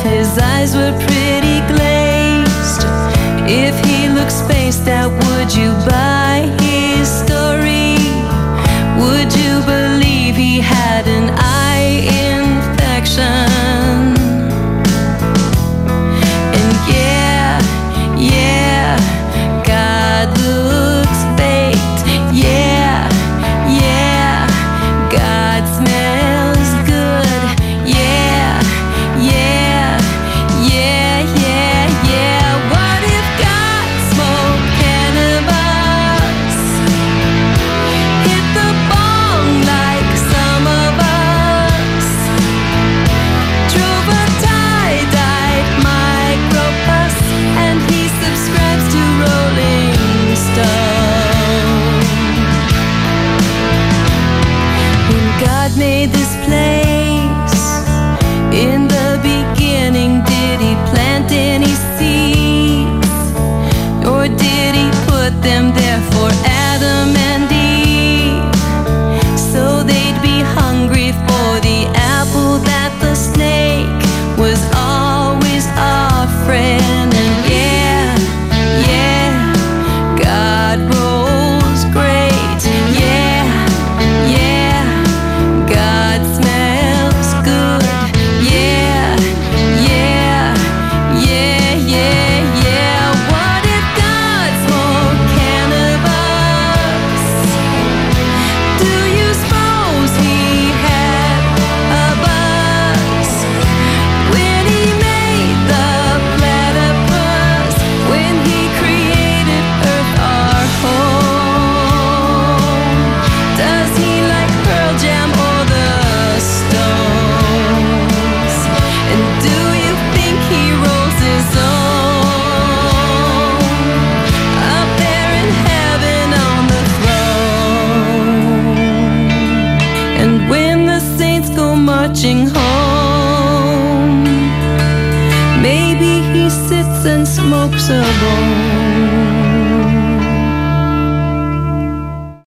his eyes were pretty glazed. If he looked spaced out, would you buy his story? Would you believe he had an eye infection? And yeah, God looks baked. Yeah, God smells good. Yeah. What if God smoked cannabis? Hit the bong like some of us. Drove a tie-dyed microbus, and he subscribes to Rolling Stone. When God made this place, in the beginning, did he plant any seeds? Or did he put them there for Adam and Eve, so they'd be hungry for the apple that the snake was always offering? And yeah, God rolls great. Yeah, God smells good. Yeah. What if God smoked cannabis? Do you suppose he had a buzz when he made the platypus? When he created Earth, our home? Does he like Pearl Jam or the Stones? And do you think he rolls his own up there in heaven on the throne? And when the saints go marching home, maybe he sits and smokes a bone.